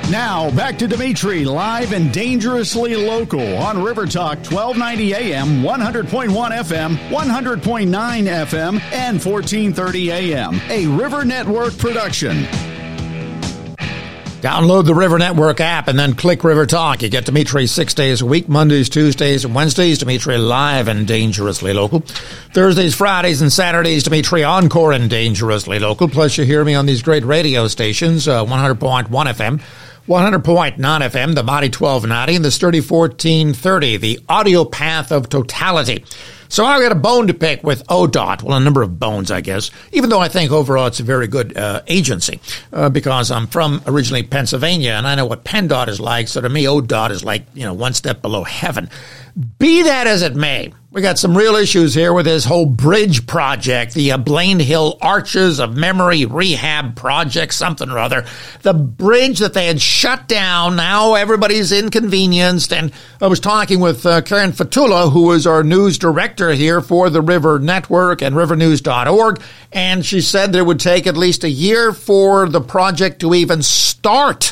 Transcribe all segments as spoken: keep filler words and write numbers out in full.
Now, back to Dimitri, live and dangerously local on River Talk, twelve ninety A M, one hundred point one F M, one hundred point nine F M, and fourteen thirty A M. A River Network production. Download the River Network app and then click River Talk. You get Dimitri six days a week, Mondays, Tuesdays, and Wednesdays. Dimitri live and dangerously local. Thursdays, Fridays, and Saturdays, Dimitri encore and dangerously local. Plus, you hear me on these great radio stations, uh, one hundred point one F M, one hundred point nine F M, the Mighty twelve ninety, and the sturdy fourteen thirty, the audio path of totality. So I've got a bone to pick with O D O T. Well, a number of bones, I guess, even though I think overall it's a very good uh, agency uh, because I'm from originally Pennsylvania, and I know what PennDOT is like. So to me, O D O T is like, you know, one step below heaven. Be that as it may, we got some real issues here with this whole bridge project, the uh, Blaine Hill Arches of Memory Rehab Project, something or other. The bridge that they had shut down, now everybody's inconvenienced. And I was talking with uh, Karen Fatula, who is our news director here for the River Network and river news dot org, and she said that it would take at least a year for the project to even start.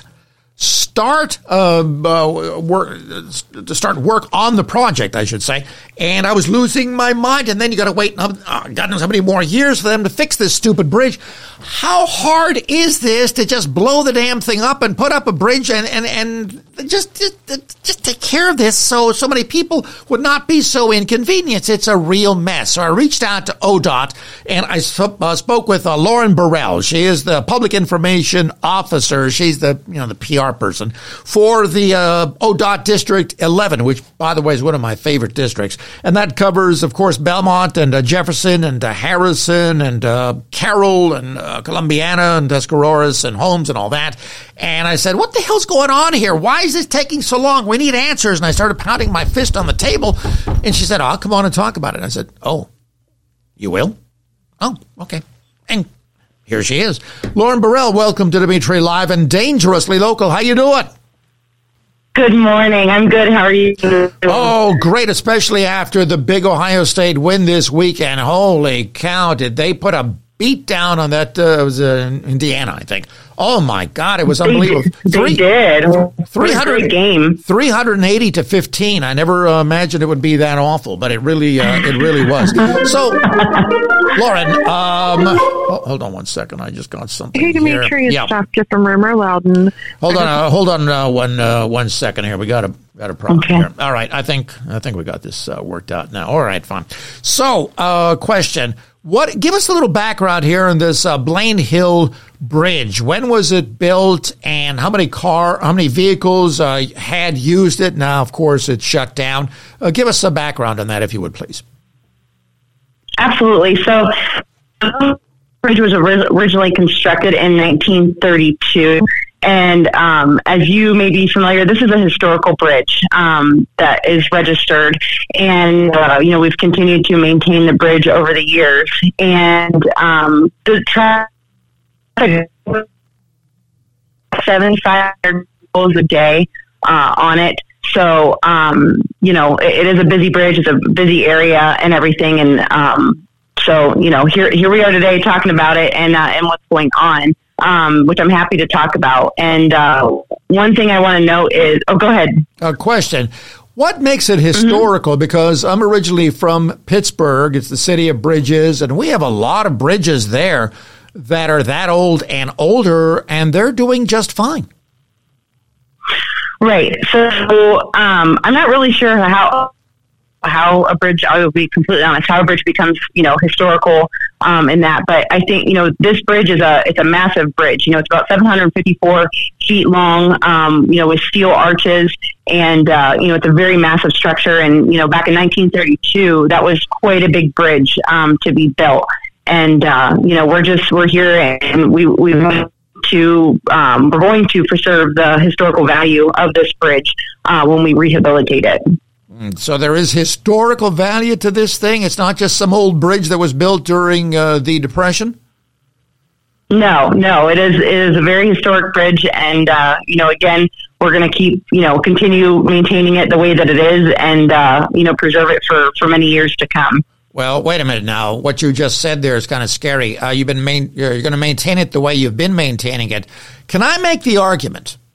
Start uh, uh, work to start work on the project, I should say. And I was losing my mind. And then you got to wait, uh, God knows how many more years for them to fix this stupid bridge. How hard is this to just blow the damn thing up and put up a bridge and and and just just, just take care of this so so many people would not be so inconvenienced? It's a real mess. So I reached out to O D O T and I sp- uh, spoke with uh, Lauren Burrell. She is the public information officer. She's the you know the P R person for the uh, O D O T District eleven, which, by the way, is one of my favorite districts. And that covers, of course, Belmont and uh, Jefferson and uh, Harrison and uh, Carroll and uh, Columbiana and Tuscaroras and Holmes and all that. And I said, what the hell's going on here? Why is this taking so long? We need answers. And I started pounding my fist on the table. And she said, I'll come on and talk about it. And I said, oh, you will? Oh, okay. And here she is. Lauren Burrell, welcome to Dimitri Live and Dangerously Local. How you doing? Good morning. I'm good. How are you? Oh, great, especially after the big Ohio State win this weekend. Holy cow, did they put a beat down on that? Uh, it was uh, Indiana, I think. Oh, my God, it was unbelievable. They, Three, they did. three hundred game. three hundred eighty to fifteen. I never uh, imagined it would be that awful, but it really, uh, it really was. So, Lauren, um, oh, hold on one second. I just got something Hey, Dimitri, here. it's Yeah. Saskia from Rumor Loudon. Hold on, uh, hold on uh, one uh, one second here. We got a got a problem Okay. here. All right, I think I think we got this uh, worked out now. All right, fine. So, uh, question: What? Give us a little background here on this uh, Blaine Hill Bridge. When was it built, and how many car, how many vehicles uh, had used it? Now, of course, it's shut down. Uh, give us some background on that, if you would, please. Absolutely. So, the bridge was ori- originally constructed in nineteen thirty-two. And um, as you may be familiar, this is a historical bridge um, that is registered. And, uh, you know, we've continued to maintain the bridge over the years. And um, the traffic, seventy-five hundred vehicles a day uh, on it. So, um, you know, it, it is a busy bridge. It's a busy area and everything. And um, so, you know, here here we are today talking about it and uh, and what's going on. Um, which I'm happy to talk about. And uh, one thing I want to know is, oh, go ahead. A question. What makes it historical? Mm-hmm. Because I'm originally from Pittsburgh. It's the city of bridges, and we have a lot of bridges there that are that old and older, and they're doing just fine. Right. So um, I'm not really sure how how a bridge, I will be completely honest, how a bridge becomes, you know, historical um, in that. But I think, you know, this bridge is a, it's a massive bridge. You know, it's about seven hundred fifty-four feet long, um, you know, with steel arches. And, uh, you know, it's a very massive structure. And, you know, back in nineteen thirty-two, that was quite a big bridge um, to be built. And, uh, you know, we're just, we're here and we, we want to, um, we're going to preserve the historical value of this bridge uh, when we rehabilitate it. So there is historical value to this thing? It's not just some old bridge that was built during uh, the Depression? No, no, it is, it is a very historic bridge. And, uh, you know, again, we're going to keep, you know, continue maintaining it the way that it is and, uh, you know, preserve it for, for many years to come. Well, wait a minute now. What you just said there is kind of scary. Uh, you've been main, you're, you're going to maintain it the way you've been maintaining it. Can I make the argument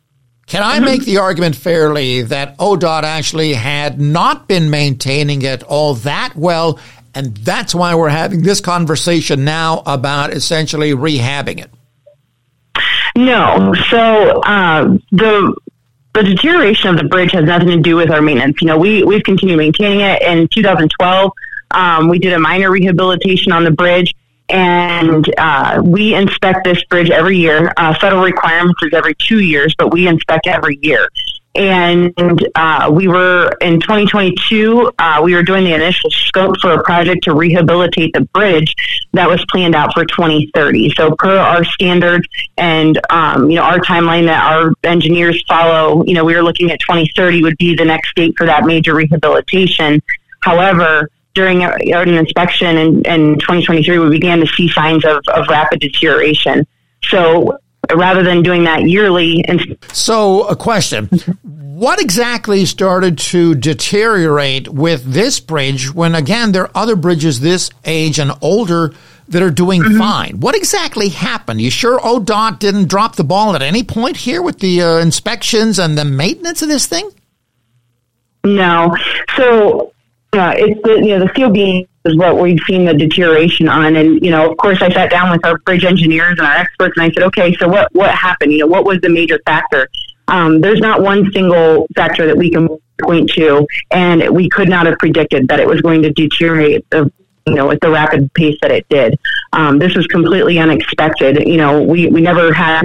Can I make the argument fairly that O D O T actually had not been maintaining it all that well, and that's why we're having this conversation now about essentially rehabbing it? No. So uh, the the deterioration of the bridge has nothing to do with our maintenance. You know, we, we've continued maintaining it. In two thousand twelve, um, we did a minor rehabilitation on the bridge. And uh, we inspect this bridge every year. Uh, federal requirements is every two years, but we inspect every year. And uh, we were, in twenty twenty-two, uh, we were doing the initial scope for a project to rehabilitate the bridge that was planned out for twenty thirty. So per our standards and, um, you know, our timeline that our engineers follow, you know, we were looking at twenty thirty would be the next date for that major rehabilitation. However, during an inspection in, in twenty twenty-three, we began to see signs of, of rapid deterioration. So rather than doing that yearly. So a question, what exactly started to deteriorate with this bridge when, again, there are other bridges this age and older that are doing mm-hmm. fine? What exactly happened? You sure O D O T didn't drop the ball at any point here with the uh, inspections and the maintenance of this thing? No. So... Uh, it's the, you know, the steel beam is what we've seen the deterioration on. And, you know, of course, I sat down with our bridge engineers and our experts and I said, okay, so what, what happened? You know, what was the major factor? Um, there's not one single factor that we can point to, and we could not have predicted that it was going to deteriorate, the, you know, at the rapid pace that it did. Um, this was completely unexpected. You know, we, we never had...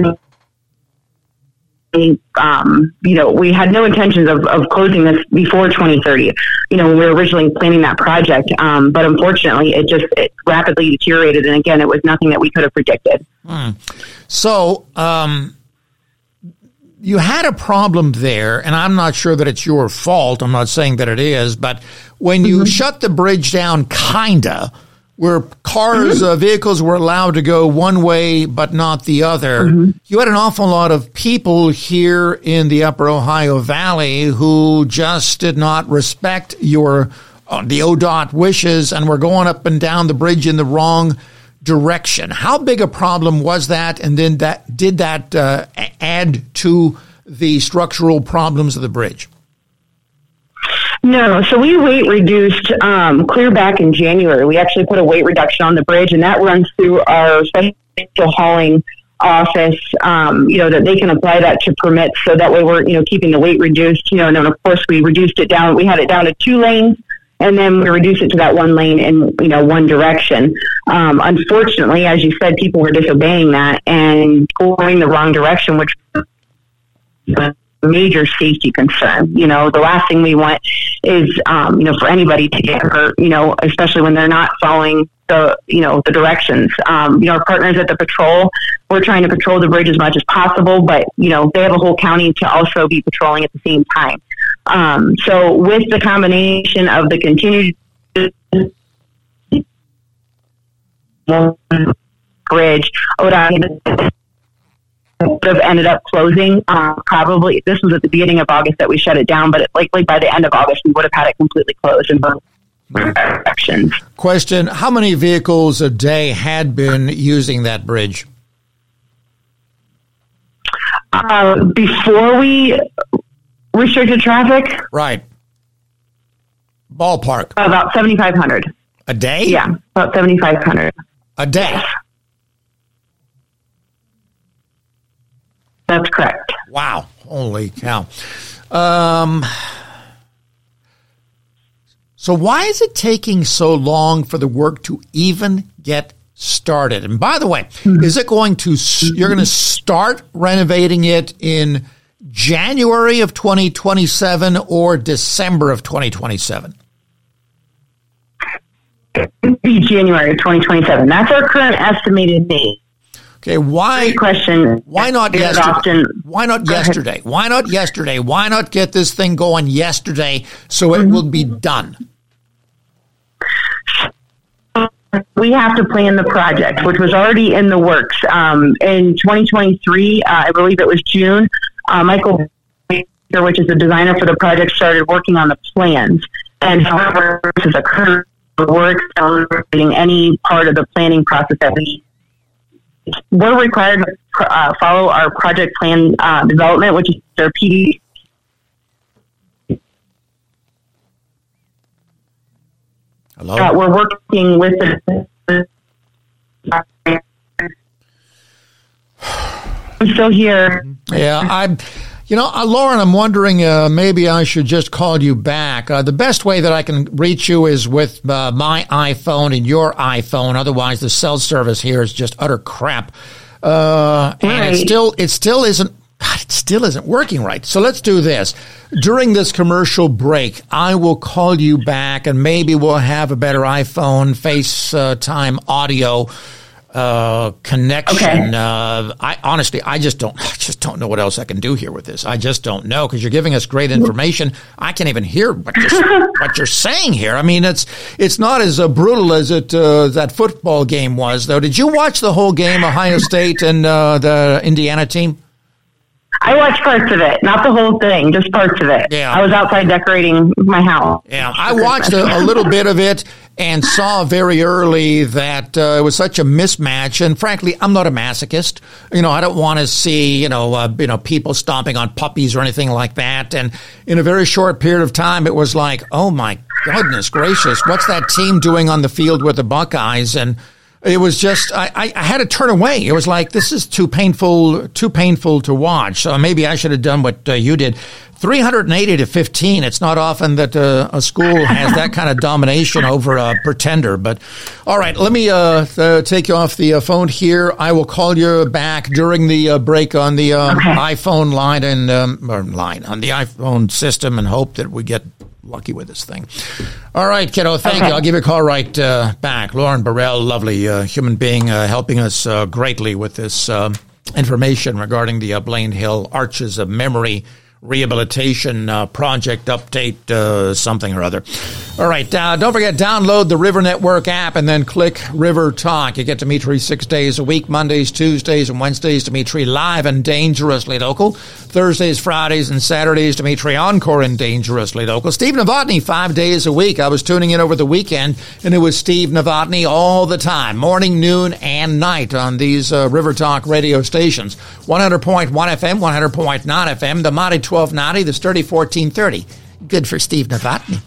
Um, you know, we had no intentions of, of closing this before twenty thirty, you know, when we were originally planning that project. Um, but unfortunately, it just it rapidly deteriorated. And again, it was nothing that we could have predicted. Hmm. So um, you had a problem there, and I'm not sure that it's your fault. I'm not saying that it is. But when you mm-hmm. shut the bridge down, kinda, where cars, mm-hmm. uh, vehicles were allowed to go one way but not the other, mm-hmm. you had an awful lot of people here in the Upper Ohio Valley who just did not respect your uh, the O D O T wishes and were going up and down the bridge in the wrong direction. How big a problem was that, and then that did that uh, add to the structural problems of the bridge? No, so we weight reduced um, clear back in January. We actually put a weight reduction on the bridge, and that runs through our special hauling office, um, you know, that they can apply that to permits, so that way we're, you know, keeping the weight reduced, you know, and then of course we reduced it down. We had it down to two lanes, and then we reduced it to that one lane in, you know, one direction. Um, unfortunately, as you said, people were disobeying that and going the wrong direction, which major safety concern. You know, the last thing we want is, um, you know, for anybody to get hurt, you know, especially when they're not following the, you know, the directions. Um, you know, our partners at the patrol, we're trying to patrol the bridge as much as possible, but, you know, they have a whole county to also be patrolling at the same time. Um, so with the combination of the continued bridge, O D O T would have ended up closing. Uh, probably this was at the beginning of August that we shut it down, but it, likely by the end of August we would have had it completely closed in both directions. Question: how many vehicles a day had been using that bridge? Uh, before we restricted traffic, right? Ballpark about seventy-five hundred a day. Yeah, about seventy-five hundred a day. That's correct. Wow. Holy cow. Um, so why is it taking so long for the work to even get started? And by the way, mm-hmm. is it going to, you're going to start renovating it in January of twenty twenty-seven or December of twenty twenty-seven? Be January of twenty twenty-seven. That's our current estimated date. Okay, why? Great question. Why not yesterday? Often, why not yesterday? Why not yesterday? Why not get this thing going yesterday so it mm-hmm. will be done? We have to plan the project, which was already in the works. Um, in twenty twenty-three, uh, I believe it was June, uh, Michael, which is the designer for the project, started working on the plans. And however, this is a current work, accelerating any part of the planning process that we we're required to uh, follow our project plan uh, development, which is their P D. Hello? Uh, we're working with the. I'm still here. Yeah, I'm. You know, uh, Lauren, I'm wondering uh, maybe I should just call you back. Uh, the best way that I can reach you is with uh, my iPhone and your iPhone. Otherwise, the cell service here is just utter crap, uh, and right. it still it still isn't. God, it still isn't working right. So let's do this. During this commercial break, I will call you back, and maybe we'll have a better iPhone FaceTime audio uh, connection. Okay. Uh, I honestly, I just don't, I just don't know what else I can do here with this. I just don't know, because you're giving us great information. I can't even hear what you're, what you're saying here. I mean, it's it's not as uh, brutal as it uh, that football game was, though. Did you watch the whole game, Ohio State and uh, the Indiana team? I watched parts of it, not the whole thing, just parts of it. Yeah. I was outside decorating my house. Yeah, I watched a, a little bit of it and saw very early that uh, it was such a mismatch. And frankly, I'm not a masochist. You know, I don't want to see, you know, uh, you know, people stomping on puppies or anything like that. And in a very short period of time, it was like, oh my goodness gracious, what's that team doing on the field with the Buckeyes? And it was just, I, I had to turn away. It was like, this is too painful, too painful to watch. So maybe I should have done what uh, you did. three hundred eighty to fifteen. It's not often that uh, a school has that kind of domination over a pretender. But all right, let me uh, uh, take you off the uh, phone here. I will call you back during the uh, break on the um, okay. iPhone line and um, or line on the iPhone system, and hope that we get lucky with this thing. All right, kiddo, thank okay. you. I'll give you a call right uh, back. Lauren Burrell, lovely uh, human being, uh, helping us uh, greatly with this uh, information regarding the uh, Blaine Hill Arches of Memory Rehabilitation uh, Project update, uh, something or other. All right, uh, don't forget, download the River Network app and then click River Talk. You get Dimitri six days a week, Mondays, Tuesdays, and Wednesdays, Dimitri live and dangerously local. Thursdays, Fridays, and Saturdays, Dimitri Encore and dangerously local. Steve Novotny, five days a week. I was tuning in over the weekend, and it was Steve Novotny all the time, morning, noon, and night on these uh, River Talk radio stations. one hundred point one F M, one hundred point nine F M, the Mighty twelve ninety, the Sturdy fourteen thirty. Good for Steve Novotny.